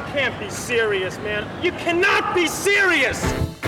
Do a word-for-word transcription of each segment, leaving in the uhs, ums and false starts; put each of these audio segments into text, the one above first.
can't be serious, man. You cannot be serious!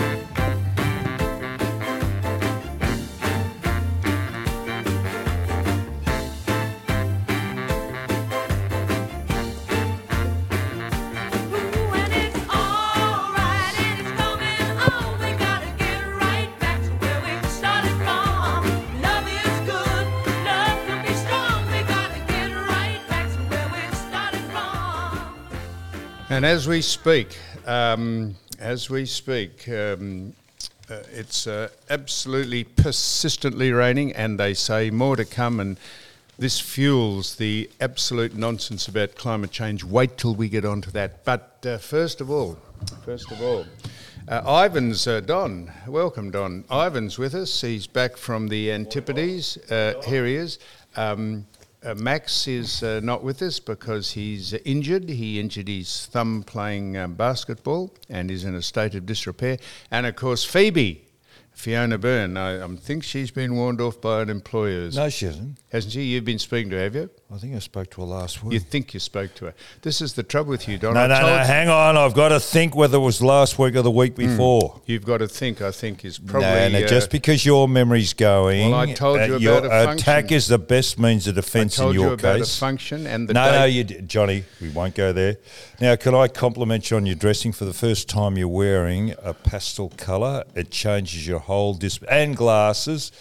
And as we speak, um, as we speak, um, uh, it's uh, absolutely persistently raining, and they say more to come, and this fuels the absolute nonsense about climate change. Wait till we get onto that. But uh, first of all, first of all, uh, Ivan's uh, Don. Welcome, Don. Ivan's with us. He's back from the Antipodes. Uh, here he is. Um, Uh, Max is uh, not with us because he's uh, injured. He injured his thumb playing um, basketball and is in a state of disrepair. And, of course, Phoebe, Fiona Byrne, I, I think she's been warned off by an employer. No, she hasn't. Hasn't she? You've been speaking to her, have you? I think I spoke to her last week. You think you spoke to her. This is the trouble with you, Don. No, I no, told no, you- hang on. I've got to think whether it was last week or the week before. You've got to think, I think, is probably... No, no, uh, just because your memory's going... Well, I told you uh, your about a function. attack is the best means of I defence in told your you about case. a function and the no, date. no, you, d- Johnny, we won't go there. Now, can I compliment you on your dressing? For the first time you're wearing a pastel colour. It changes your whole... Dis- and glasses.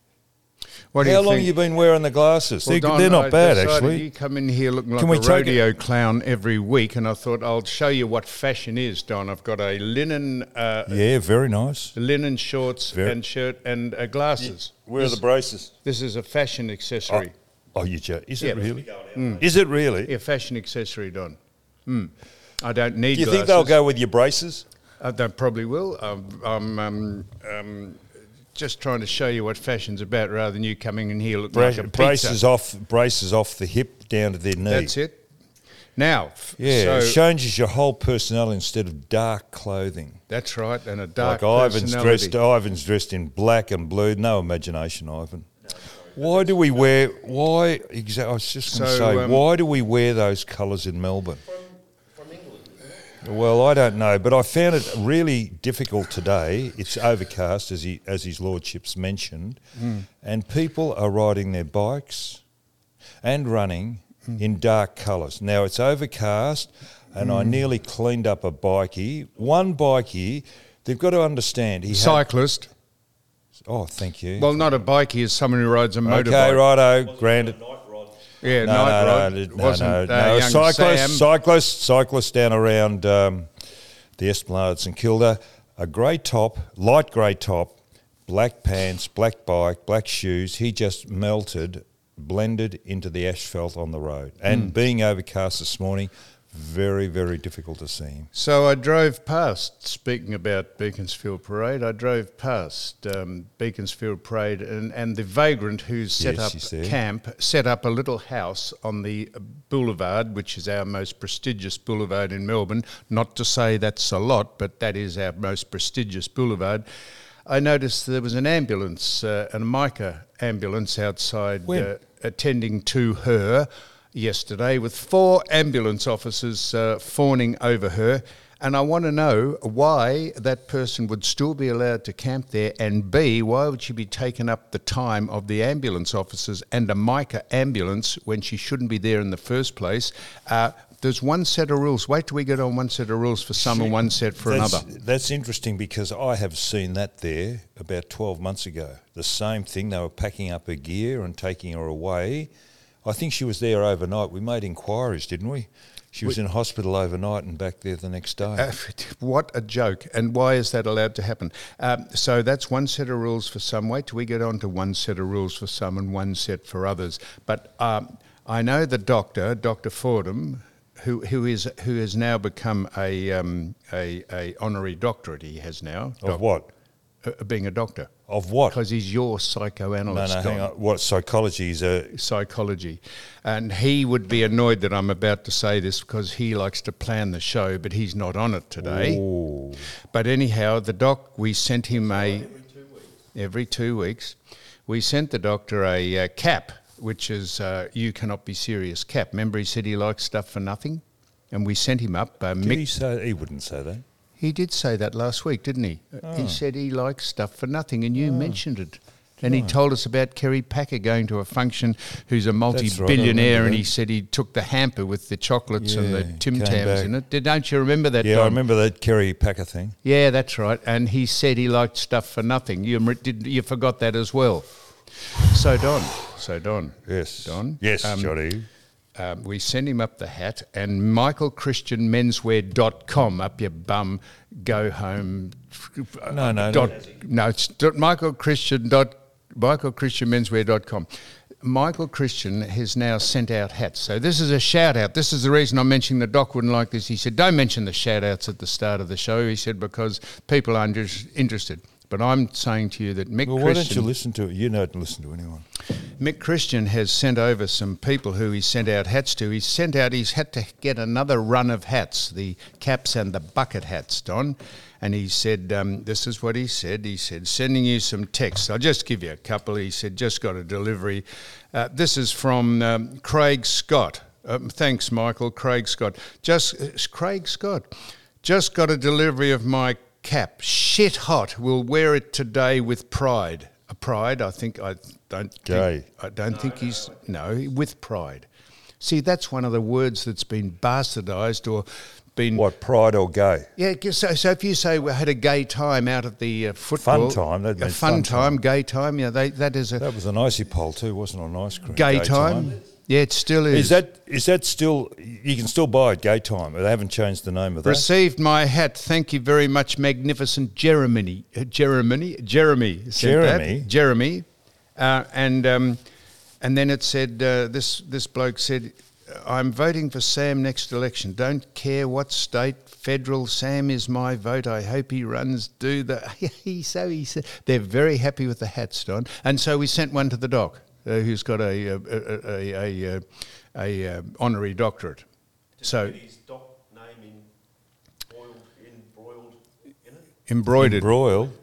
What do How you long think? have you been wearing the glasses? Well, they're, Don, they're not I bad, decided actually. You come in here looking like Can we a take rodeo clown every week, and I thought I'll show you what fashion is, Don. I've got a linen, uh, Yeah, very nice. linen shorts Very- and shirt and uh, glasses. Where are This- the braces? This is a fashion accessory. Oh, you joke. Is Yeah. it really? Mm. Is it really? Yeah, fashion accessory, Don. Mm. I don't need. Do you glasses. think they'll go with your braces? Uh, they probably will. Um, I'm um, um, just trying to show you what fashion's about, rather than you coming in here looking Bra- like a pizza. braces off, braces off the hip down to their knee. That's it. Now, f- Yeah, it so changes your whole personality instead of dark clothing. that's right, and a dark like Ivan's personality. dressed. Ivan's dressed in black and blue. No imagination, Ivan. Why do we wear? Why exactly? I was just going to So, say, um, why do we wear those colours in Melbourne? Well, I don't know, but I found it really difficult today. It's overcast, as he, as his lordship's mentioned, Mm. and people are riding their bikes and running Mm. in dark colours. Now, it's overcast, and Mm. I nearly cleaned up a bikie. One bikie, they've got to understand. He had, Cyclist. oh, thank you. Well, not a bikie, is someone who rides a motorbike. okay, righto, granted. Yeah, No, night no, rod. no, It no, wasn't no, uh, no. young Cyclist, Sam. cyclist, cyclist down around um, the Esplanade St Kilda. A grey top, light grey top, black pants, black bike, black shoes. He just melted, blended into the asphalt on the road. And Mm. being overcast this morning, very, very difficult to see him. So I drove past, speaking about Beaconsfield Parade, I drove past um, Beaconsfield Parade and, and the vagrant who's set Yes, he's up there. camp, set up a little house on the boulevard, which is our most prestigious boulevard in Melbourne. Not to say that's a lot, but that is our most prestigious boulevard. I noticed there was an ambulance, uh, a Mica ambulance outside When? uh, attending to her yesterday, with four ambulance officers uh, fawning over her, and I want to know why that person would still be allowed to camp there, and B, why would she be taking up the time of the ambulance officers and a Mica ambulance when she shouldn't be there in the first place? Uh, there's one set of rules. Wait till we get on one set of rules for some and one set for that's, another. That's interesting because I have seen that there about twelve months ago. The same thing, they were packing up her gear and taking her away. I think she was there overnight. We made inquiries, didn't we? She was We- in hospital overnight and back there the next day. Uh, what a joke. And why is that allowed to happen? Um, so that's one set of rules for some. Wait till we get on to one set of rules for some and one set for others. But um, I know the doctor, Doctor Fordham, who who is who has now become a um, a, a honorary doctorate. He has now. of what? Uh, being a doctor. Of what? Because he's your No, psychoanalyst. no, hang Don. on. What, psychology is a... Psychology. And he would be annoyed that I'm about to say this because he likes to plan the show, but he's not on it today. Ooh. But anyhow, the doc, we sent him a... Every two weeks. We sent the doctor a uh, cap, which is uh, You Cannot Be Serious cap. Remember he said he likes stuff for nothing? and we sent him up. Uh, Did Mick, he say he wouldn't say that? he did say that last week, didn't he? Oh. He said he likes stuff for nothing, and you oh. mentioned it. And he told us about Kerry Packer going to a function, who's a multi-billionaire, right, and he said he took the hamper with the chocolates yeah, and the Tim Tams in it. Did, don't you remember that, Yeah, Don? I remember that Kerry Packer thing. Yeah, that's right. And he said he liked stuff for nothing. You did, you forgot that as well. So, Don. So, Don. Yes. Don. Yes, um, Johnny. Um, we send him up the hat, and michael christian menswear dot com, up your bum, go home. No, no, dot, no. No, it's dot michael christian dot michael christian menswear dot com. Michael Christian has now sent out hats. So this is a shout out. This is the reason I'm mentioning the Doc wouldn't like this. He said, don't mention the shout outs at the start of the show. He said, because people aren't just interested. But I'm saying to you that Mick well, Christian... why don't you listen to it? You don't listen to anyone. Mick Christian has sent over some people who he sent out hats to. He's sent out, he's had to get another run of hats, the caps and the bucket hats, Don. And he said, um, this is what he said. He said, sending you some texts. I'll just give you a couple. He said, just got a delivery. Uh, this is from um, Craig Scott. Um, thanks, Michael. Craig Scott. Just uh, Craig Scott. Just got a delivery of my cap. Shit hot. We'll wear it today with pride. A pride, I think, I don't Gay. think, I don't no, think he's, no, with pride. See, that's one of the words that's been bastardised or been... What, pride or gay? Yeah, so, so if you say we had a gay time out at the uh, football... Fun time. That'd a been fun, fun time, time, gay time, yeah, they, that is a... That was an icy pole too, wasn't it, on ice cream? Gay, gay time? time? Yeah, it still is. Is that is that still... You can still buy it, Gay Time. They haven't changed the name of that. Received my hat. Thank you very much, magnificent Jeremy. Uh, Jeremy? Jeremy. Jeremy? That. Jeremy. Uh, and um, and then it said, uh, this, this bloke said, I'm voting for Sam next election. Don't care what state, federal, Sam is my vote. I hope he runs, do the... he so he said. They're very happy with the hats, Don. And so we sent one to the doc, uh, who's got a a, a, a, a, a, a honorary doctorate. Did so you get his doc name embroiled, embroiled in it? Embroidered. Embroiled.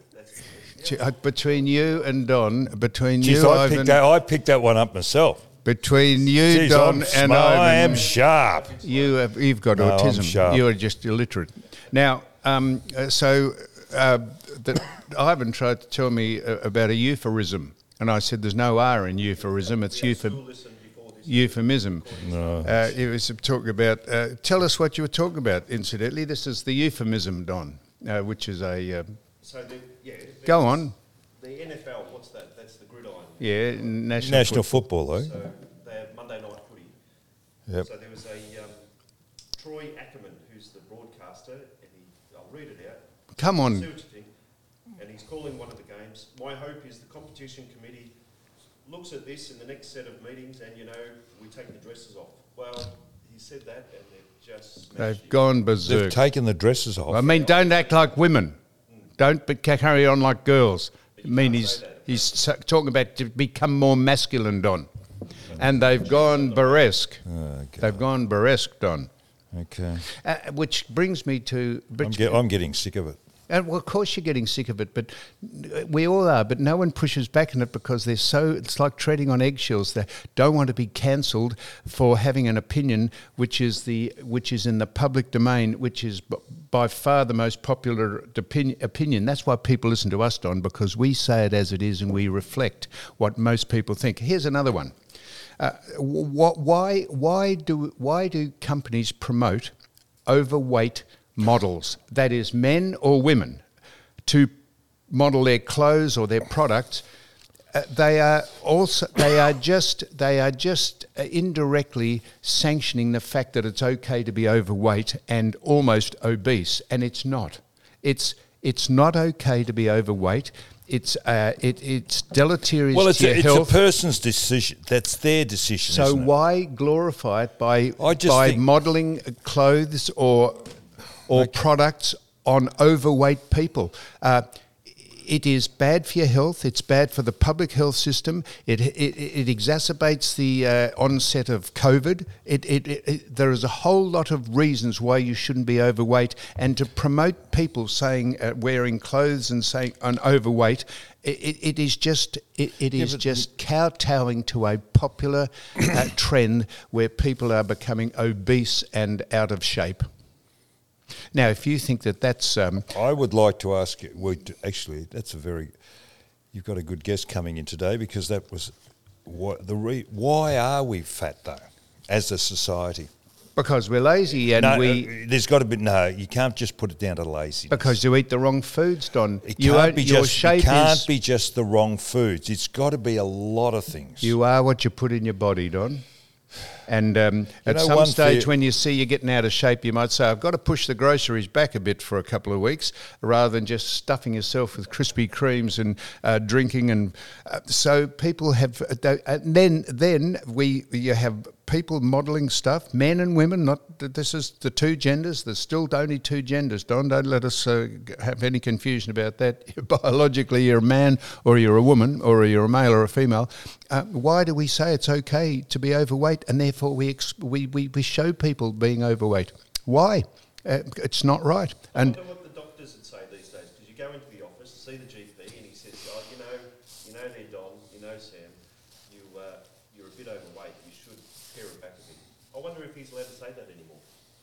Uh, Between you and Don, between Jeez, you, I Ivan... picked, that, I picked that one up myself. Between you, Jeez, Don, I'm and smart. Ivan... I am sharp. You have, you've got No, I'm autism. sharp. You are just illiterate. Now, um, uh, so uh, the, Ivan tried to tell me uh, about a euphorism, and I said there's no R in euphorism, it's euph- euphemism. No. Uh, it was talking about... Uh, tell us what you were talking about, incidentally. This is the euphemism, Don, uh, which is a... Uh, so the, yeah, go on. The N F L, what's that? That's the gridiron. Yeah, national, National football. football, though. So they have Monday night footy. Yep. So there was a um, Troy Ackerman, who's the broadcaster, and he, I'll read it out. Come on. See what you think. And he's calling one of the games. My hope is the competition committee looks at this in the next set of meetings, and you know we take the dresses off. Well, he said that, and they've just They've smashed gone They've berserk. taken the dresses off. I mean, don't act like women. Don't be, carry on like girls. I mean, he's he's so- talking about to become more masculine, Don. And they've gone burlesque. Oh, They've gone burlesque, Don. Okay. Uh, which brings me to... I'm, Which, get, I'm getting sick of it. and well, of course you're getting sick of it, but we all are, but no one pushes back on it because they're so... It's like treading on eggshells. They don't want to be cancelled for having an opinion which is the which is in the public domain, which is b- by far the most popular opinion, opinion. That's why people listen to us, Don, because we say it as it is and we reflect what most people think. Here's another one. Uh, wh- why why do why do companies promote overweight models, that is men or women, to model their clothes or their products? Uh, they are also they are just they are just uh, indirectly sanctioning the fact that it's okay to be overweight and almost obese, and it's not. It's it's not okay to be overweight. It's uh, it, it's deleterious Well, it's, to a, your it's health. a person's decision. That's their decision, So isn't it? why glorify it by I just by think- modelling clothes or or Okay. products on overweight people? Uh, it is bad for your health. It's bad for the public health system. It it, it exacerbates the uh, onset of COVID. It, it, it, it there is a whole lot of reasons why you shouldn't be overweight, and to promote people saying uh, wearing clothes and saying I'm overweight. It, it is just it, it is yeah, just kowtowing to a popular uh, trend where people are becoming obese and out of shape. Now, if you think that that's... Um, I would like to ask you, well, actually, that's a very... You've got a good guest coming in today, because that was... What, the re, why are we fat, though, as a society? Because we're lazy and no, we... Uh, there's got to be... No, you can't just put it down to laziness. Because you eat the wrong foods, Don. It you can't, be, your just, shape it can't is, be just the wrong foods. It's got to be a lot of things. You are what you put in your body, Don. And um, at know, some stage fear- when you see you're getting out of shape, you might say, I've got to push the groceries back a bit for a couple of weeks, rather than just stuffing yourself with Krispy Kremes and uh, drinking. And uh, so people have... Uh, and then, then we you have people modelling stuff, men and women, not this is the two genders. There's still only two genders, Don. Don't let us uh, have any confusion about that. Biologically, you're a man or you're a woman or you're a male or a female. Uh, why do we say it's okay to be overweight, and therefore we ex- we, we we show people being overweight? Why? Uh, it's not right. And I wonder what the doctors would say these days, because you go into the office, see the G P, and he says, "Oh, you know, you know there, Don, you know Sam, you uh, you're a bit overweight. You should pare it back a bit." I wonder if he's allowed to say that anymore.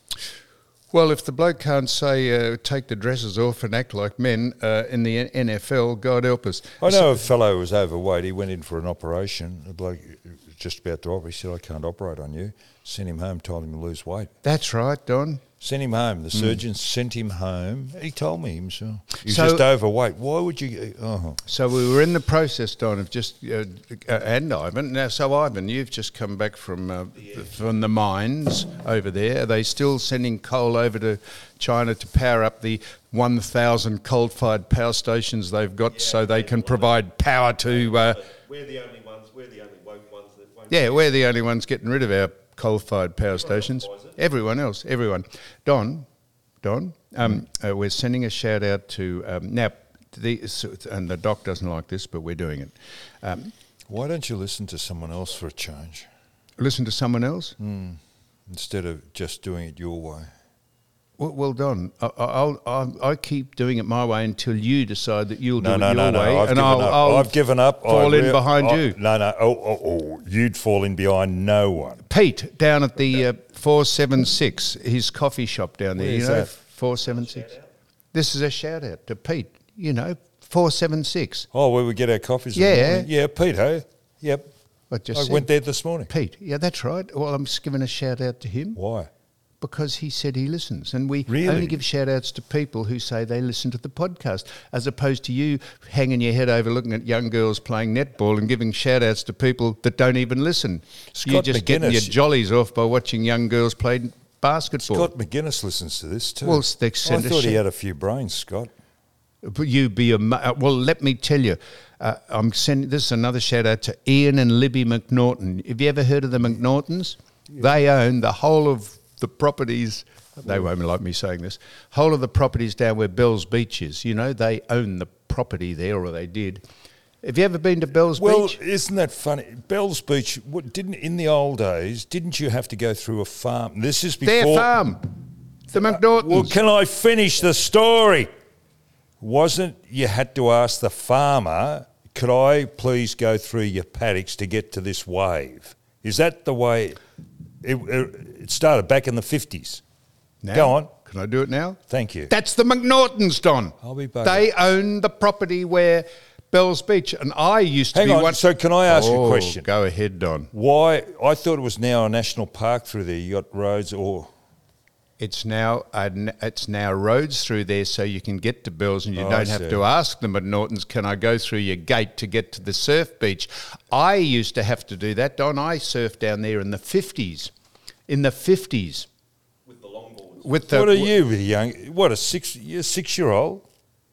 Well, if the bloke can't say uh, take the dresses off and act like men uh, in the N F L, God help us. I know a fellow who was overweight. He went in for an operation. The bloke was just about to operate. He said, I can't operate on you. Sent him home, told him to lose weight. That's right, Don. Sent him home. The surgeon mm. sent him home. He told me himself. He's so, just overweight. Why would you... Oh. So we were in the process, Don, of just... Uh, uh, and Ivan. Now, so Ivan, you've just come back from uh, yeah. from the mines over there. Are they still sending coal over to China to power up the one thousand coal-fired power stations they've got, yeah, so they can provide power to... Uh, we're the only ones, we're the only woke ones that won't... Yeah, we're the only ones getting rid of our coal-fired power stations. Everyone else, everyone. Don, Don, um, uh, we're sending a shout out to um, now. The, and the doc doesn't like this, but we're doing it. Um, Why don't you listen to someone else for a change? Listen to someone else mm, instead of just doing it your way. Well, well done. I, I'll, I'll, I keep doing it my way until you decide that you'll do no, it no, your no, no. way, I've and given I'll, up. I'll I've given up. Fall I in re- behind I, you. No, no. Oh, oh, oh, you'd fall in behind no one. Pete down at the uh, four seven six, his coffee shop down there. Where's you know, that? four seven six. This is a shout out to Pete. You know, four seven six. Oh, where we get our coffees. Yeah, in the morning. Yeah, Pete. Hey, yep. I just I said, went there this morning. Pete. Yeah, that's right. Well, I'm just giving a shout out to him. Why? Because he said he listens. And we Really? only give shout-outs to people who say they listen to the podcast, as opposed to you hanging your head over looking at young girls playing netball and giving shout-outs to people that don't even listen. Scott You're just McGuinness. getting your jollies off by watching young girls play basketball. Scott McGuinness listens to this too. Well, they I send a thought he shout- had a few brains, Scott. But you be a... ma- Well, let me tell you, uh, I'm sending... This is another shout-out to Ian and Libby McNaughton. Have you ever heard of the McNaughtons? Yeah. They own the whole of the properties... They won't like me saying this. Whole of the properties down where Bell's Beach is, you know, they own the property there, or they did. Have you ever been to Bell's well, Beach? Well, isn't that funny? Bell's Beach, what, didn't in the old days, didn't you have to go through a farm? This is before... Their farm. The McNaughtons. Well, can I finish the story? Wasn't you had to ask the farmer, could I please go through your paddocks to get to this wave? Is that the way... It, it started back in the fifties. Now, go on. Can I do it now? Thank you. That's the McNaughtons, Don. I'll be buggered. They own the property where Bell's Beach, and I used to Hang be on, one. so can I ask oh, a question? Go ahead, Don. Why? I thought it was now a national park through there. You got roads or... It's now uh, it's now roads through there, so you can get to Bell's, and you Oh, I don't have see. to ask them at Norton's, can I go through your gate to get to the surf beach? I used to have to do that, Don. I surfed down there in the fifties. In the fifties. With the longboards. With the, What are you, a young? What a six? You're a six-year-old.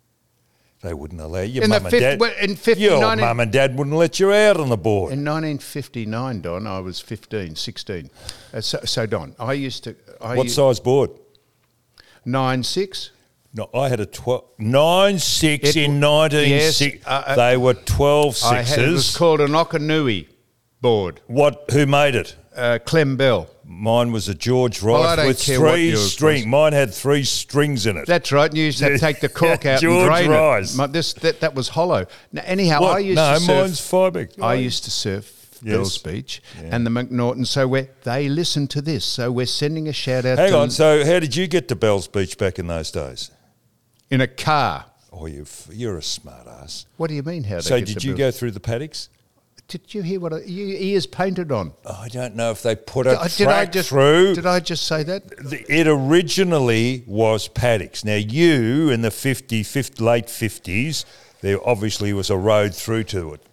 They wouldn't allow you. In the Mum and fif- dad. well, in fifty, Your nineteen mum and dad wouldn't let you out on the board. In nineteen fifty-nine, Don, I was fifteen, sixteen. Uh, so, so, Don, I used to... I What u- size board? nine six. No, I had a twelve, nine six It- in nineteen yes, six. uh, uh, they were twelve I had, it was sixes. called an Okanui board. What? Who made it? Uh, Clem Bell. Mine was a George Well, I Rice don't with care what three yours string. was. Mine had three strings in it. That's right. And you used to take the cork out George and drain Rice. it. My- This, that, that was hollow. Now, anyhow, What? I used no, to surf. mine's fibre. I used to surf Yes. Bells Beach and the McNaughton. So we're, they listen to this. So we're sending a shout out Hang to on. So, how did you get to Bells Beach back in those days? in a car. Oh, you you're a smart ass. What do you mean? How? So, they get did to you Bells? go through the paddocks? Did you hear what I, you ears painted on? I don't know if they put a Did I- track did I just through. Did I just say that? The- It originally was paddocks. Now, you in the fifty, fifty, late fifties, there obviously was a road through to it.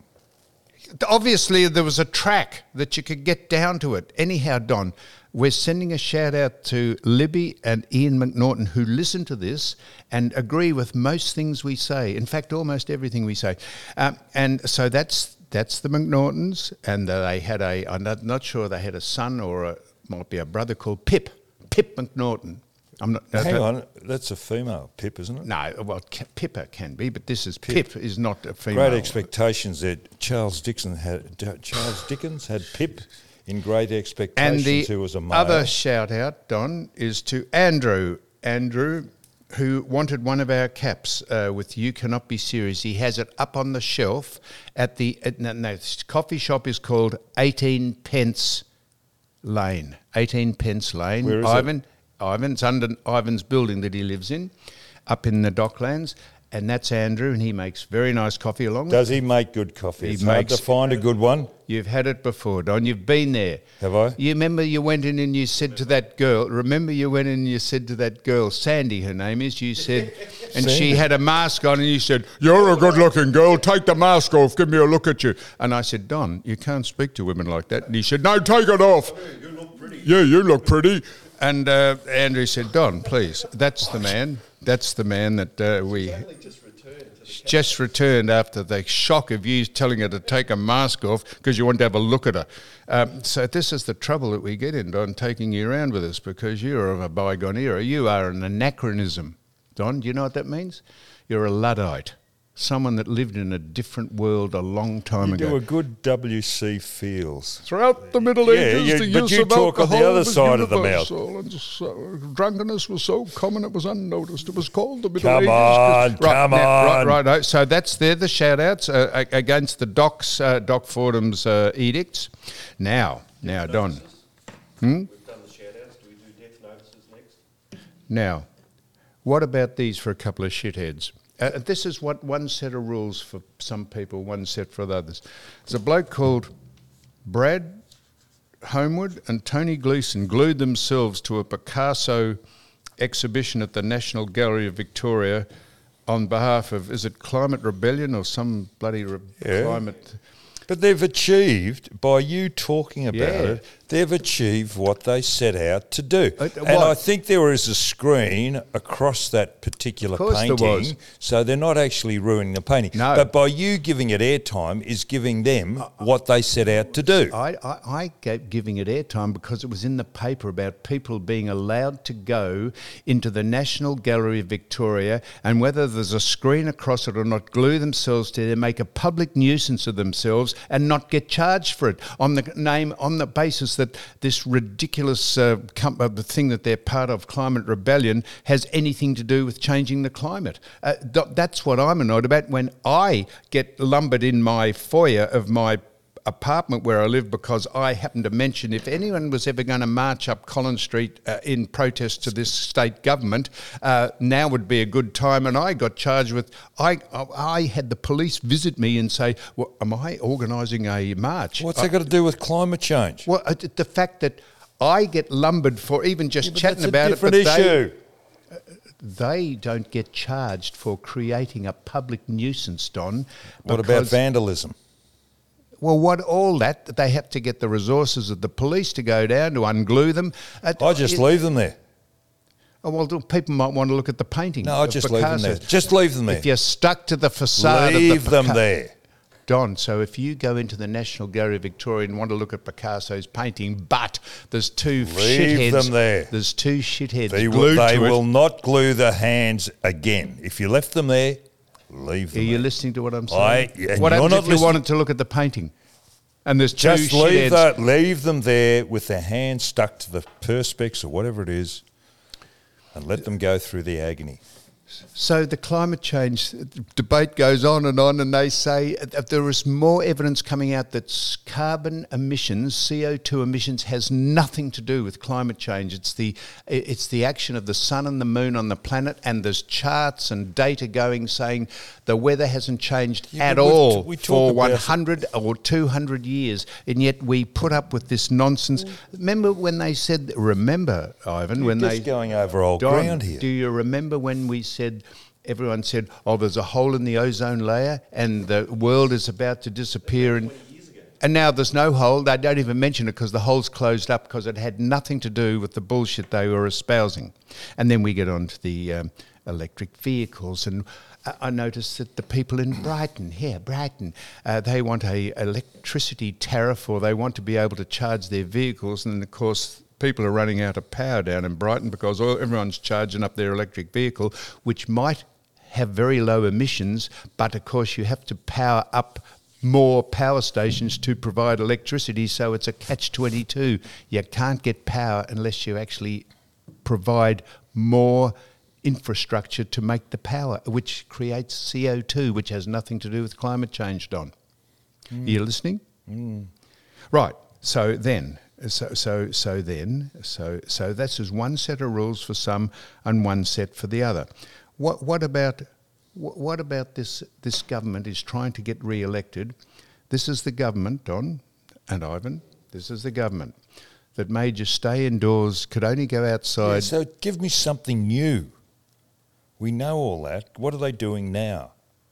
Obviously, there was a track that you could get down to it. Anyhow, Don, we're sending a shout out to Libby and Ian McNaughton, who listen to this and agree with most things we say. In fact, almost everything we say. Um, and so that's that's the McNaughtons, and they had a. I'm not, not sure they had a son or a might be a brother called Pip, Pip McNaughton. I'm not. no, Hang that- on, that's a female Pip, isn't it? No, well, ca- Pippa can be, but this is Pip, is not a female. Great Expectations. That Charles Dixon had. D- Charles Dickens had Pip in Great Expectations, And the who was a male. other shout out, Don, is to Andrew. Andrew, who wanted one of our caps uh, with You Cannot Be Serious. He has it up on the shelf at the at, no, no, this coffee shop is called eighteen Pence Lane. eighteen Pence Lane. Where is it? Ivan, Ivan, it's under Ivan's building that he lives in, up in the Docklands. And that's Andrew, and he makes very nice coffee along with Does he make good coffee? He It's hard makes- to find a good one. You've had it before, Don. You've been there. Have I? You remember you went in and you said to that girl, remember you went in and you said to that girl, Sandy, her name is, you said, and she Sandy. had a mask on and you said, you're a good looking girl, take the mask off, give me a look at you. And I said, Don, you can't speak to women like that. And he said, no, take it off. You look pretty. Yeah, you look pretty. And uh, Andrew said, Don, please, that's the man. That's the man that uh, we... Only just returned to the just returned after the shock of you telling her to take a mask off because you want to have a look at her. Um, so this is the trouble that we get in, Don, taking you around with us because you're of a bygone era. You are an anachronism. Don, do you know what that means? You're a Luddite, someone that lived in a different world a long time You ago. do a good W C Fields. Throughout the Middle Yeah, Ages, you- the but use you of talk on the alcohol other was side of the mouth. universal, and so, drunkenness was so common it was unnoticed. It was called the Middle Come Ages. on, right, come now, right, on. right, right. So that's there the shout-outs uh, a- against the Doc's, uh, Doc Fordham's uh, edicts. Now, now, Don. Hmm? We've done the shout-outs. Do we do death notices next? Now, what about these for a couple of shitheads? Uh, this is what one set of rules for some people, one set for the others. There's a bloke called Brad Homewood and Tony Gleeson glued themselves to a Picasso exhibition at the National Gallery of Victoria on behalf of, is it Climate Rebellion or some bloody re- Yeah. climate... But they've achieved, by you talking about Yeah. it, they've achieved what they set out to do. Uh, and what? I think there is a screen across that particular Of course there painting, was. so they're not actually ruining the painting. No. But by you giving it airtime is giving them what they set out to do. I, I, I gave giving it airtime because it was in the paper about people being allowed to go into the National Gallery of Victoria and whether there's a screen across it or not, glue themselves to there, make a public nuisance of themselves and not get charged for it on the name, on the basis that this ridiculous uh, com- uh, the thing that they're part of, Climate Rebellion, has anything to do with changing the climate. Uh, th- that's what I'm annoyed about when I get lumbered in my foyer of my apartment where I live because I happened to mention if anyone was ever going to march up Collins Street uh, in protest to this state government, uh, now would be a good time. And I got charged with, I I had the police visit me and say, well, am I organising a march? What's I- that got to do with climate change? Well, uh, the fact that I get lumbered for even just Yeah, but chatting that's about a it, but different issue. they, they don't get charged for creating a public nuisance, Don. What about because- vandalism? Well, what all that, that they have to get the resources of the police to go down to unglue them. Uh, I just it- leave them there. Oh, well, do- people might want to look at the painting. No, I of just leave them Picasso. there. Just leave them there. If you're stuck to the facade Leave of the them Pica- there. Don, so if you go into the National Gallery of Victoria and want to look at Picasso's painting, but there's two Leave shitheads. them there. There's two shitheads They, will, glued they to it. will not glue the hands again. If you left them there, leave Are them you there. listening to what I'm I- saying? and what you're happens not if you listening- wanted to look at the painting? And there's two Just leave, shitheads. the, leave them there with their hands stuck to the perspex or whatever it is and let them go through the agony. So the climate change debate goes on and on, and they say that there is more evidence coming out that s- carbon emissions, C O two emissions, has nothing to do with climate change. It's the it's the action of the sun and the moon on the planet, and there's charts and data going saying the weather hasn't changed Yeah, at but we've- all we talk for about one it. hundred or two hundred years, and yet we put up with this nonsense. Remember when they said, remember, Ivan, when You're they... just going over old Don, ground here. do you remember when we said, everyone said, oh, there's a hole in the ozone layer and the world is about to disappear, and and now there's no hole. They don't even mention it because the hole's closed up because it had nothing to do with the bullshit they were espousing. And then we get on to the um, electric vehicles, and I- I noticed that the people in Brighton, here, Brighton, uh, they want a electricity tariff, or they want to be able to charge their vehicles, and of course people are running out of power down in Brighton because all, everyone's charging up their electric vehicle, which might have very low emissions, but of course you have to power up more power stations to provide electricity, so it's a catch twenty-two. You can't get power unless you actually provide more infrastructure to make the power, which creates C O two, which has nothing to do with climate change, Don. Mm. Are you listening? Mm. Right, so then... So, so, so then, so, so that's just one set of rules for some and one set for the other. What, what about, what, what about this? This government is trying to get re-elected. This is the government, Don and Ivan. This is the government that made you stay indoors, could only go outside. Yeah, so give me something new. We know all that. What are they doing now?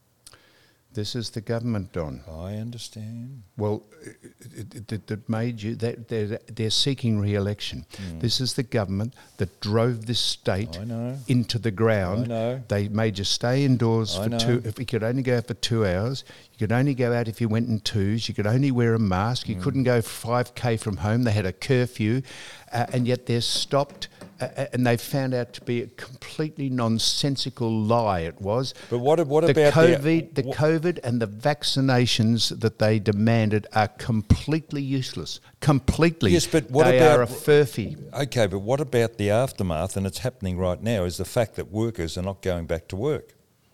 This is the government, Don. I understand. Well, it, it, it, it made you, that they're, they're seeking re-election. Mm. This is the government that drove this state I know. into the ground. I know. They made you stay indoors I for know. two, if you could only go out for two hours. You could only go out if you went in twos. You could only wear a mask. You Mm. couldn't go five K from home. They had a curfew, uh, and yet they're stopped. Uh, and they found out to be a completely nonsensical lie. It was. But what, what the about COVID? the... The what- COVID and the vaccinations that they demanded are completely useless. Completely. Yes, but what they about- are a furphy. Okay, but what about the aftermath, and it's happening right now, is the fact that workers are not going back to work.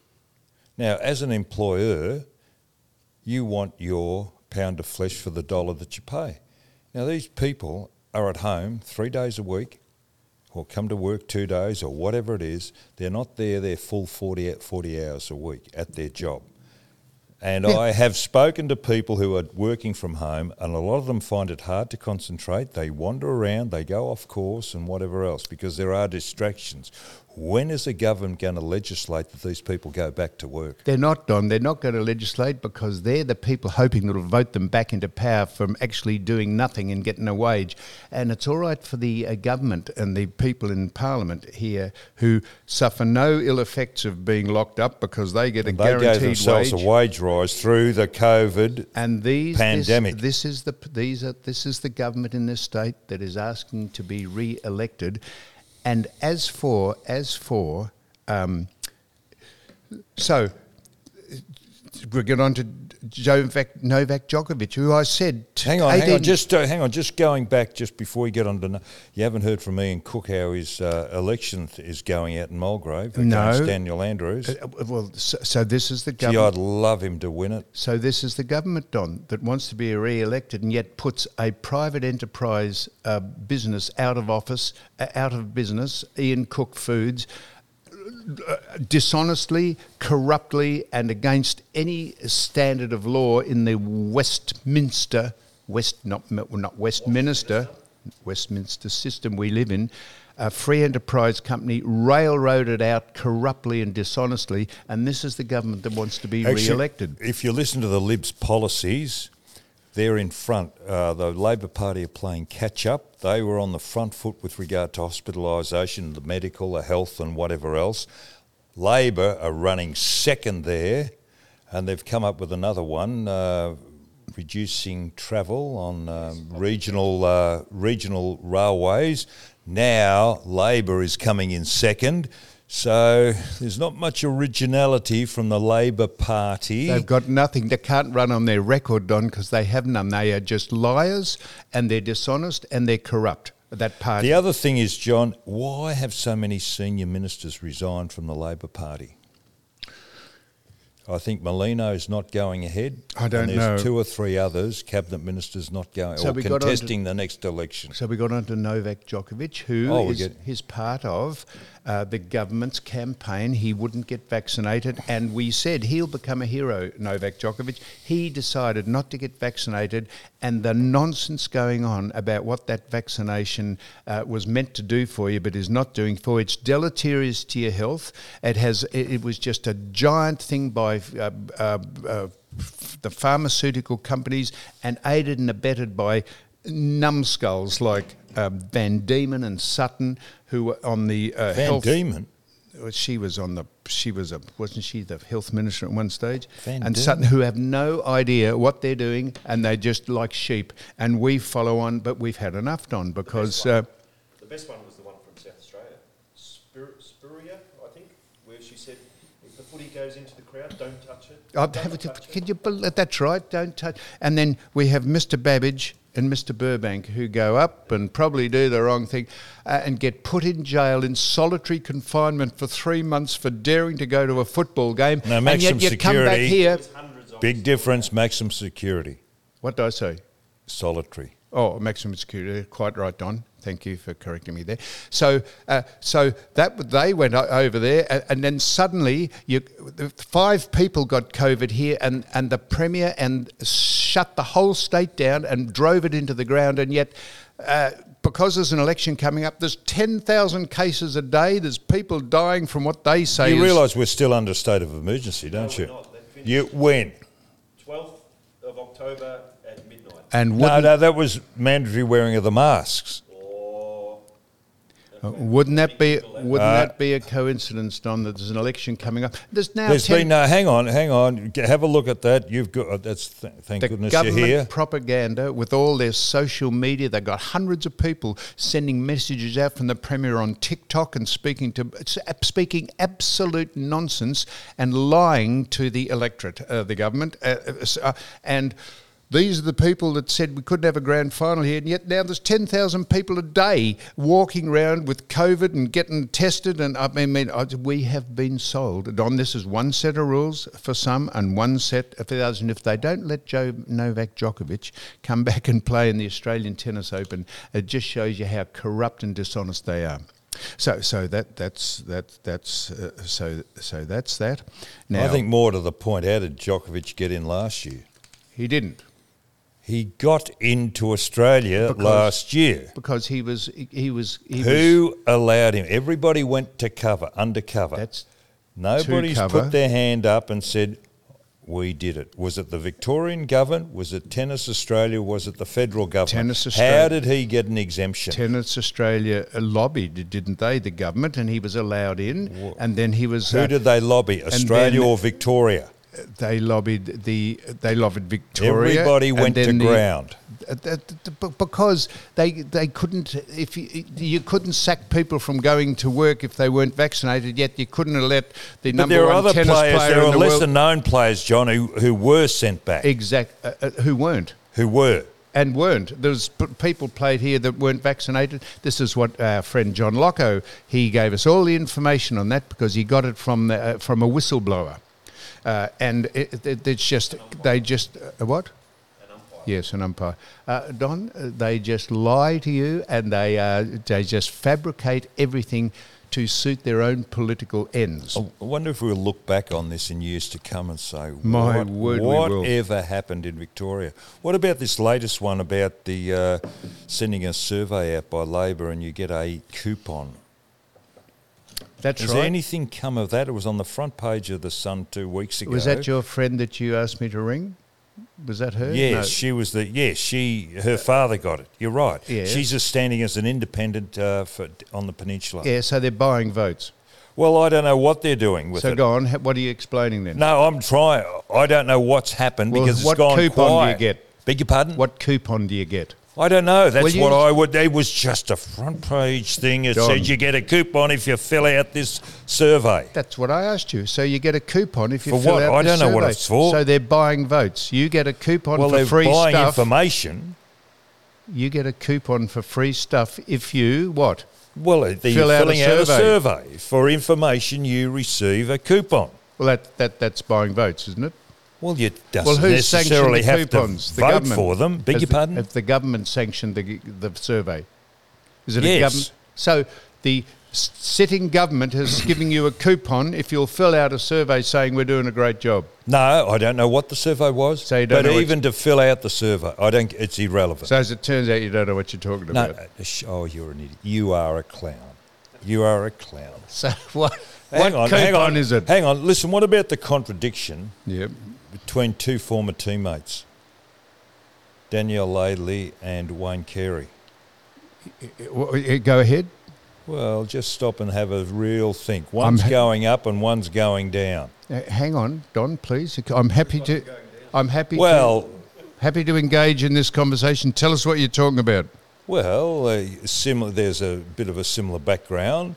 Now, as an employer, you want your pound of flesh for the dollar that you pay. Now, these people are at home three days a week, or come to work two days, or whatever it is. They're not there their full forty, forty hours a week at their job. And Yeah. I have spoken to people who are working from home, and a lot of them find it hard to concentrate. They wander around, they go off course and whatever else, because there are distractions. When is the government going to legislate that these people go back to work? They're not, Don. They're not going to legislate because they're the people hoping that will vote them back into power from actually doing nothing and getting a wage. And it's all right for the uh, government and the people in Parliament here who suffer no ill effects of being locked up because they get a And they guaranteed gave themselves wage. a wage rise through the COVID And these pandemic. This, this is the these are this is the government in this state that is asking to be re-elected. And as for as for um, so we get on to Novak, Novak Djokovic, who I said Hang on, hang on, eighteen just uh, hang on, just going back, just before you get on to, no- you haven't heard from Ian Cook how his uh, election th- is going out in Mulgrave No. against Daniel Andrews. Uh, well, so, so this is the Gee, government. I'd love him to win it. So this is the government, Don, that wants to be re-elected and yet puts a private enterprise uh, business out of office, uh, out of business, Ian Cook Foods, uh, dishonestly, corruptly, and against any standard of law in the Westminster, West not not Westminster, Westminster system we live in. A free enterprise company railroaded out corruptly and dishonestly, and this is the government that wants to be Actually, re-elected. If you listen to the Libs' policies, they're in front. Uh, the Labor Party are playing catch up. They were on the front foot with regard to hospitalisation, the medical, the health and whatever else. Labor are running second there. and they've come up with another one, uh, reducing travel on um, regional uh, regional railways. Now Labor is coming in second. So there's not much originality from the Labor Party. They've got nothing. They can't run on their record, Don, because they have none. They are just liars, and they're dishonest, and they're corrupt, that party. The other thing is, John, why have so many senior ministers resigned from the Labor Party? I think Molino's not going ahead. I don't and there's know. two or three others, cabinet ministers not going, So or we got on to- contesting the next election. So we got on to Novak Djokovic, who Oh, we is get- is part of uh, the government's campaign. He wouldn't get vaccinated, and we said he'll become a hero, Novak Djokovic. He decided not to get vaccinated, and the nonsense going on about what that vaccination uh, was meant to do for you but is not doing for you. It's deleterious to your health. It has. It, it was just a giant thing by uh, uh, uh, the pharmaceutical companies, and aided and abetted by numbskulls like um, Van Diemen and Sutton, who were on the uh, Van health. Diemen? Well, She was on the. She was a. Wasn't she the health minister at one stage? Van and Diemen. Sutton, who have no idea what they're doing, and they just like sheep. And we follow on, but we've had enough, Don, because. Uh, The best one was the one from South Australia, Spur- Spuria, I think, where she said, if the footy goes into the crowd, don't touch it. Oh, Don't have it- touch it. can you believe that's right? Don't touch. And then we have Mister Babbage and Mister Burbank, who go up and probably do the wrong thing uh, and get put in jail in solitary confinement for three months for daring to go to a football game. No, and maximum yet you come back security. here. There's hundreds of Big us. difference, maximum security, What do I say? solitary. Oh, maximum security. Quite right, Don. Thank you for correcting me there. So, uh, so that they went o- over there, and, and then suddenly, you, the five people got COVID here, and, and the premier and shut the whole state down and drove it into the ground. And yet, uh, because there's an election coming up, there's ten thousand cases a day. There's people dying from what they say. You is, realise we're still under state of emergency, don't we're you? not. They've finished. You when? twelfth of October at midnight. and No, wouldn't, no, that was mandatory wearing of the masks. Or uh, wouldn't that be wouldn't Uh, that be a coincidence, Don, that there's an election coming up? There's now There's ten, been no. Hang on, hang on. G- Have a look at that. You've got. uh, That's th- thank the goodness you're government here. propaganda with all their social media. They've got hundreds of people sending messages out from the Premier on TikTok and speaking to speaking absolute nonsense and lying to the electorate, uh, the government. Uh, uh, and these are the people that said we couldn't have a grand final here, and yet now there's ten thousand people a day walking around with COVID and getting tested. And I mean, I- we have been sold. Don, this is one set of rules for some and one set for the others. And if they don't let Joe Novak Djokovic come back and play in the Australian Tennis Open, it just shows you how corrupt and dishonest they are. So, so that that's that that's uh, so so that's that. Now I think more to the point. How did Djokovic get in last year? he didn't. He got into Australia Because- last year. Because he was, he was, he was. Who allowed him? Everybody went to cover, undercover. That's Nobody's to cover. put their hand up and said, we did it. Was it the Victorian government? Was it Tennis Australia? Was it the federal government? Tennis Australia. How did he get an exemption? Tennis Australia lobbied, didn't they? The government, and he was allowed in, Wha- and then he was. Who uh, did they lobby, Australia then- or Victoria? They lobbied the. They lobbied Victoria. Everybody and went to then the- ground. uh, th- th- b- because they they couldn't if you, you couldn't sack people from going to work if they weren't vaccinated. Yet you couldn't have let the But number there are one other tennis players, player there in are the lesser world known players, John, who, who were sent back, exact uh, uh, who weren't. who were. And weren't. There was p- people played here that weren't vaccinated. This is what our friend John Locko, he gave us all the information on that because he got it from the, uh, from a whistleblower. Uh, and it, it, it's just, they just, uh, what? an umpire. Yes, an umpire. Uh, Don, uh, they just lie to you and they uh, they just fabricate everything to suit their own political ends. I wonder if we'll look back on this in years to come and say, My what, word, we will. whatever happened in Victoria? What about this latest one about the uh, sending a survey out by Labor and you get a coupon? That's Has right. there anything come of that? It was on the front page of The Sun two weeks ago. Was that your friend that you asked me to ring? Was that her? Yes, No. she was the. Yes, she. Her father got it. You're right. Yes. She's just standing as an independent uh, for, on the peninsula. Yeah, so they're buying votes. Well, I don't know what they're doing with So it. go on. ha- What are you explaining then? No, I'm trying. I don't know what's happened Well, because it's what gone coupon quiet. do you get? Beg your pardon? What coupon do you get? I don't know. That's Well, you- what I would. It was just a front page thing. It Don. said you get a coupon if you fill out this survey. That's what I asked you. So you get a coupon if you For fill what? out I the don't know what survey. it's for. So they're buying votes. You get a coupon Well, for they're free buying stuff. information. You get a coupon for free stuff if you what? Well, they're Fill out a filling out a survey. survey. For information, you receive a coupon. Well, that, that that's buying votes, isn't it? Well, you doesn't Well, who's sanctioned necessarily the have coupons? to The vote government. for them. Beg Has your the, pardon? Has the government sanctioned the the survey? Is it a Yes. government? So the s- sitting government has given you a coupon if you'll fill out a survey saying we're doing a great job. No, I don't know what the survey was. So you don't but know what- even to fill out the survey, I don't. It's irrelevant. So as it turns out, you don't know what you're talking no, about. uh, sh- oh, you're an idiot. You are a clown. You are a clown. So what? Hang what on, coupon hang on, is it? Hang on. Listen, what about the contradiction Yep. between two former teammates, Danielle Laidley and Wayne Carey? W- Go ahead. Well, just stop and have a real think. I'm One's ha- going up and one's going down. Uh, hang on, Don, please. I'm happy to. I'm happy. Well, to, happy to engage in this conversation. Tell us what you're talking about. well, uh, similar. There's a bit of a similar background.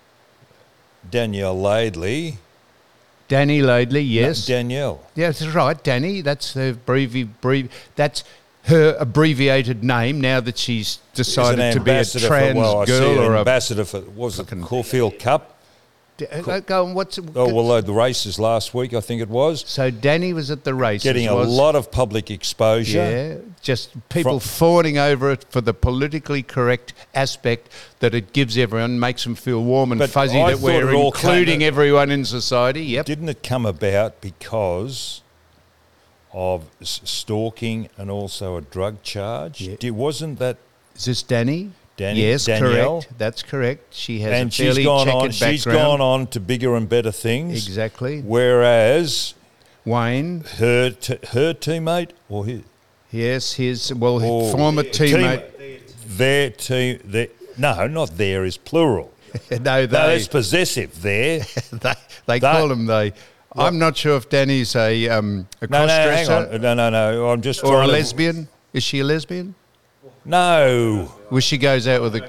Danielle Laidley. Danny Laidley, yes. No, Danielle. Yeah, that's right, Danny. That's her brevi, brev, That's her abbreviated name. Now that she's Is an decided to be a ambassador trans for, well, I see girl an or a. ambassador for, what was it, the Caulfield Cup? D- uh, go on, what's Oh, well, uh, the races last week, I think it was. So Danny was at the races. Getting a was, lot of public exposure. Yeah, just people From- fawning over it for the politically correct aspect that it gives everyone, makes them feel warm and But fuzzy I that thought we're it all came including to- everyone in society. Yep. Didn't it come about because of s- stalking and also a drug charge? Yeah. Did, wasn't that... Is this Danny? Danny- Yes, Danielle? correct. That's correct. She has And a she's fairly gone checkered on. background. She's gone on to bigger and better things. Exactly. Whereas Wayne, her t- her teammate or his, yes, his well, or former team- teammate. their team, their, no, not their is plural. no, No, they, that's possessive. There. they they They- call them they. I'm not sure if Danny's a um, a No, no, hang cross-dresser on. No, no, no. I'm just or a trying to- lesbian. Is she a lesbian? No. Well, she goes out with a.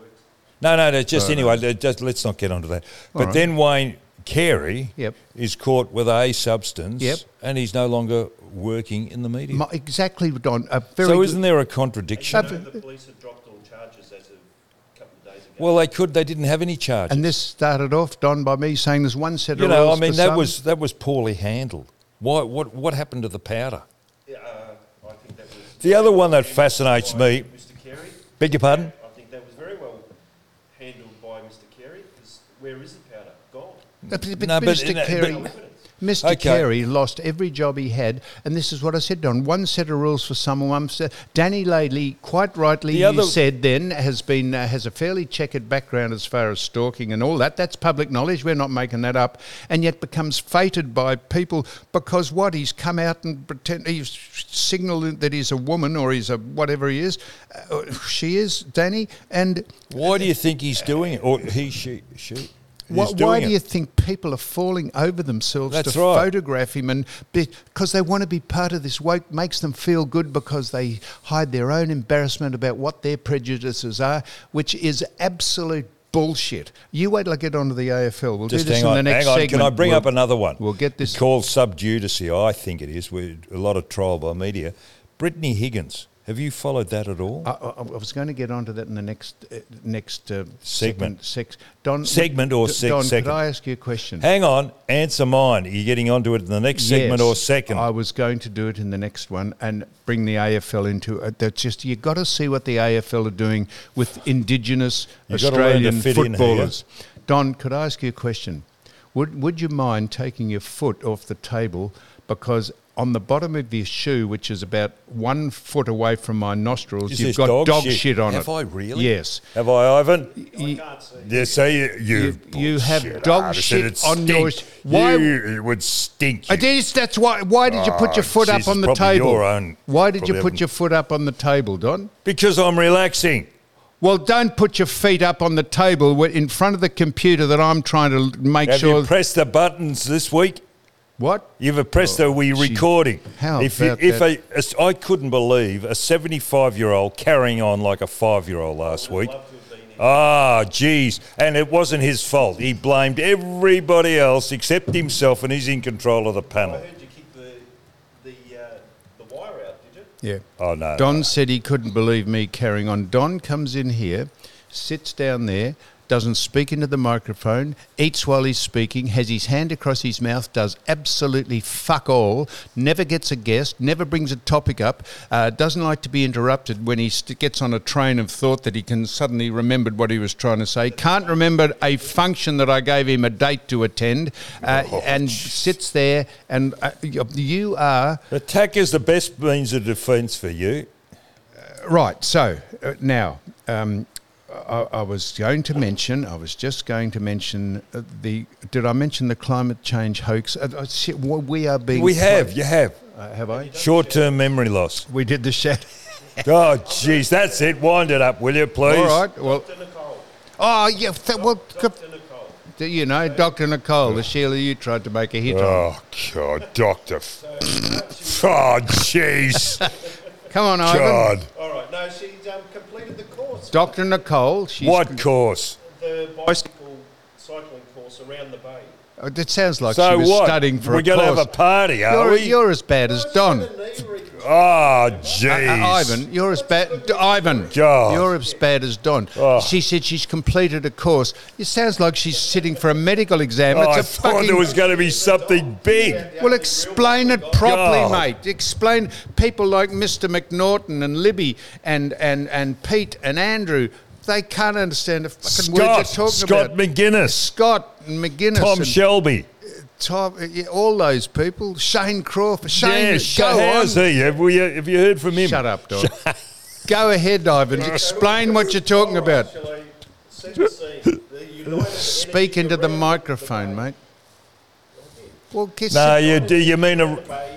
No, no, no. Just anyway. let- Just let's not get onto that. But right. then Wayne Carey Yep. is caught with a substance, Yep. and he's no longer working in the media. My- Exactly, Don. A very so good- isn't there a You contradiction? know, the police had dropped all charges as of a couple of days ago. Well, they could. They didn't have any charges. And this started off, Don, by me saying there's one set you of know, I rules mean, for that some. was that was poorly handled. Why? What? What happened to the powder? Yeah, uh, I think that was The other one that fascinates by me. Mister Carey. Beg your pardon? I think that was very well handled by Mister Carey, because where is the powder? Gone. But, but No, but- Mister but- Carey, Evidence. Mister Okay. Carey lost every job he had, and this is what I said, Don. One set of rules for some, one set. Danny Laidley, quite rightly, The you other- said then, has been uh, has a fairly checkered background as far as stalking and all that. That's public knowledge. We're not making that up, and yet becomes feted by people because what he's come out and pretend he's signalled that he's a woman or he's a whatever he is. Uh, she is Danny, and Why do you think he's doing it? Or he, she, she? Why, is doing why do it? you think people are falling over themselves That's to right. photograph him, and because they want to be part of this woke, makes them feel good because they hide their own embarrassment about what their prejudices are, which is absolute bullshit. You wait till I get onto the A F L. We'll Just do this hang in on, the next hang on. segment. Can I bring We'll- up another one? We'll get this. It's called subjudice, I think it is. With a lot of trial by media. Brittany Higgins. Have you followed that at all? I, I, I was going to get onto that in the next uh, next uh, Segment. Sex, Don, Segment or D- sec- Don, second? could I ask you a question? Hang on. Answer mine. Are you getting onto it in the next segment Yes, or second? I was going to do it in the next one and bring the A F L into it. That's just, you got to see what the A F L are doing with Indigenous You've gotta learn to Australian fit in here. footballers. Don, could I ask you a question? Would Would you mind taking your foot off the table, because on the bottom of your shoe, which is about one foot away from my nostrils, Is you've this got dog dog, shit? shit on Have it. I really? Yes. Have I, Ivan? You- Can't see. Yes, say you, you, You- you have bullshit dog artist, shit it'd on your- stink. Why- You, it would stink. I you. did. That's why. Why did you put your Oh, foot up Jesus, on the probably table? your own- Why did you probably put your foot up on the table, Don? Because I'm relaxing. Well, don't put your feet up on the table wi- in front of the computer that I'm trying to l- make Have sure. you pressed the buttons this week? What? You've pressed the we gee. recording. How if about you, if that? a, as- I couldn't believe a seventy-five-year-old carrying on like a five-year-old last week. Ah, geez. And it wasn't his fault. He blamed everybody else except himself, and he's in control of the I panel. heard you kick the the uh, the wire out, did you? Yeah. Oh, no. Don said he couldn't believe me carrying on. Don comes in here, sits down there, doesn't speak into the microphone, eats while he's speaking, has his hand across his mouth, does absolutely fuck all, never gets a guest, never brings a topic up, uh, doesn't like to be interrupted when he st- gets on a train of thought that he can suddenly remember what he was trying to say, can't remember a function that I gave him a date to attend, uh, Oh, and sits there and uh, you are... Attack is the best means of defence for you. Right, so uh, now um, I, I was going to mention, I was just going to mention uh, the, did I mention the climate change hoax? Uh, uh, shit, w- we are being... We have, you have. Uh, have I? Short-term memory loss. We did the chat. Oh, jeez, that's it. Wind it up, will you, please? All right, well... Doctor Nicole. Oh, yeah, th- well, Doctor Nicole. c- you know, Doctor Nicole, the Sheila you tried to make a hit on. Oh, God, Doctor. Oh, jeez. Come on, Ivan. God. All right. No, she's um, completed the course. Doctor Nicole, she's... What course? The bicycle cycling course around the bay. Oh, that sounds like So she was what? studying for We're a going to course. have a party, are you're, we? you're as bad as Don. She had a knee reconstruction. Oh, Uh, jeez. uh, Ivan, you're as bad. D- Ivan, God. you're as bad as Don. Oh. She said she's completed a course. It sounds like she's sitting for a medical exam. Oh, it's I a thought fucking. there was going to be something big. Well, explain it properly, God. mate. Explain. People like Mister McNaughton and Libby and and and Pete and Andrew. They can't understand the fucking words Scott, you're talking Scott about. McGuinness, Scott and McGuinness. Tom and Shelby. Tom, yeah, all those people. Shane Crawford. Shane, Yeah, go how's on. he? Have, we, have you heard from him? Shut up, Don. Go ahead, Ivan. Explain what you're talking about. Shall I set the scene? The United Speak Energy into the around microphone, bay. mate. Well, kiss No, it. you do. You mean a? Bay.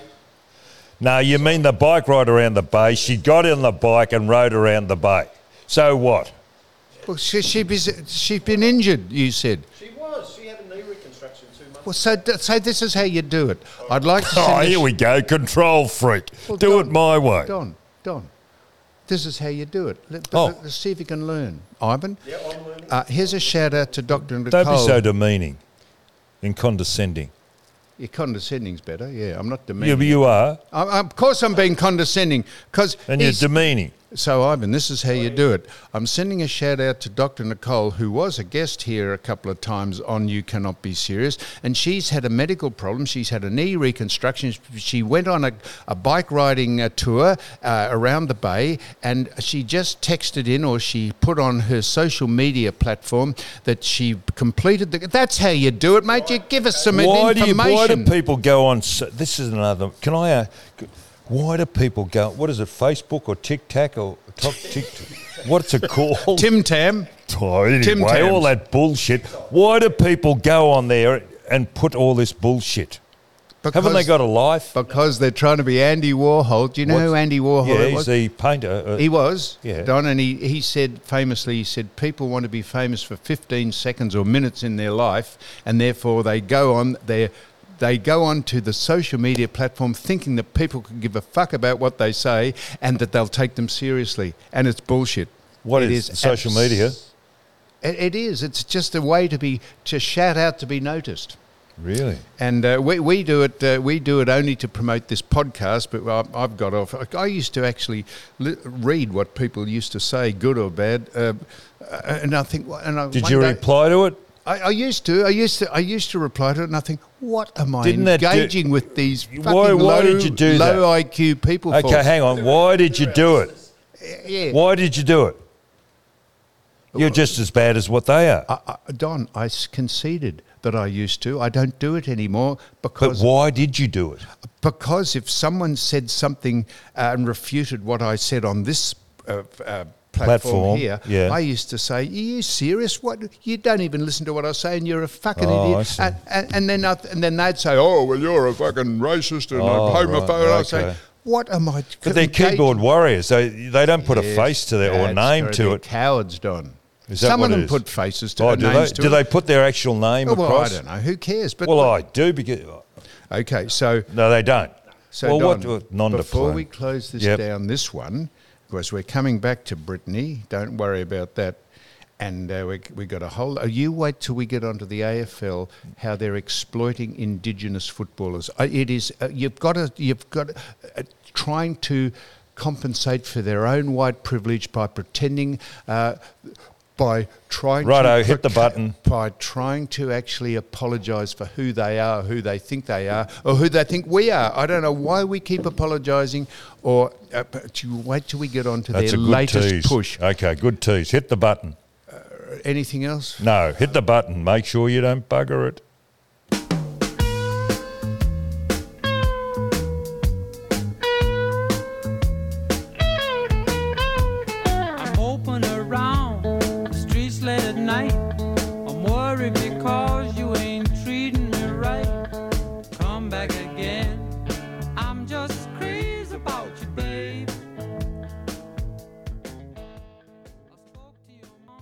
No, you mean the bike ride around the bay. She got in the bike and rode around the bay. So what? Well, she, she, she's been injured, you said. She was. She had a knee reconstruction two months Well, so, d- so this is how you do it. I'd like to send Oh, a here sh- we go. Control freak. Well, do Don, it my way. Don, Don, this is how you do it. Let, Oh. let, us see if you can learn. Ivan, Yeah, I'm learning. uh, here's a shout out to Doctor Nicole. Don't be so demeaning and condescending. Your condescending's better, yeah. I'm not You, demeaning. you are, I, I, of course I'm being condescending. Cause and you're he's- demeaning. So, Ivan, this is how you do it. I'm sending a shout out to Doctor Nicole, who was a guest here a couple of times on You Cannot Be Serious, and she's had a medical problem. She's had a knee reconstruction. She went on a, a bike riding uh, tour uh, around the bay, and she just texted in, or she put on her social media platform that she completed the. That's how you do it, mate. You give us some Why do, you, information. why do people go on? s- This is another. Can I? Uh, why do people go? What is it? Facebook or TikTok or Tok- TikTok? What's it called? Tim Tam. Oh, anyway, Tim Tams. all that bullshit. Why do people go on there and put all this bullshit? Haven't they Because- got a life? Because they're trying to be Andy Warhol. Do you know What's- who Andy Warhol Yeah, was? he's the painter. Uh, He was, Yeah. Don, and he, he said famously, he said, people want to be famous for fifteen seconds or minutes in their life, and therefore they go on their they go on to the social media platform thinking that people can give a fuck about what they say and that they'll take them seriously. And it's bullshit. What It is social abs- media? It, it is. It's just a way to be to shout out to be noticed. Really? And uh, we, we do it. Uh, we do it only to promote this podcast. But I, I've got off. I used to actually li- read what people used to say, good or bad. Uh, uh, and I think. And I, Did one you day- reply to it? I, I used to. I used to. I used to reply to it, and I think, what am I Didn't that do- engaging with these fucking Why- why low, did you do low that? I Q people for? Okay, hang on. Why did you do it? Yeah. Why did you do it? You're just as bad as what they are. I, I, Don, I s- conceded that I used to. I don't do it anymore But because why did you do it? Because if someone said something uh, and refuted what I said on this uh, uh, platform, Platform, here, yeah. I used to say, "Are you serious? What? You don't even listen to what I say, and you're a fucking Oh, I idiot." see. And, and, and then I, and then they'd say, "Oh, well, you're a fucking racist and Oh, a homophobe." right, And I'd say, okay. What am I? But they're keyboard warriors. They they don't put a Yes, face to their or that's name correct. to They're it. Cowards, Don. Is that Some what of it them is? put faces to Oh, uh, do names they? to Do it. they put their actual name Oh, well, across? I don't know. Who cares? But Well, I do because okay, so no, they don't. so well, Don, what non before we close this Yep. down, this one, because we're coming back to Brittany. Don't worry about that. And uh, we we got a whole. Uh, you wait till we get onto the A F L. How they're exploiting Indigenous footballers. Uh, it is uh, you've got to you've got uh, trying to compensate for their own white privilege by pretending. Uh, by trying Righto, to hit the button. by trying to actually apologise for who they are, who they think they are, or who they think we are. I don't know why we keep apologising, or uh, but you wait till we get on to That's their a good latest tease. push. Okay, good tease. Hit the button. Anything else? No, hit the button. Make sure you don't bugger it. I'm hoping around the streets late at night. I'm worried because you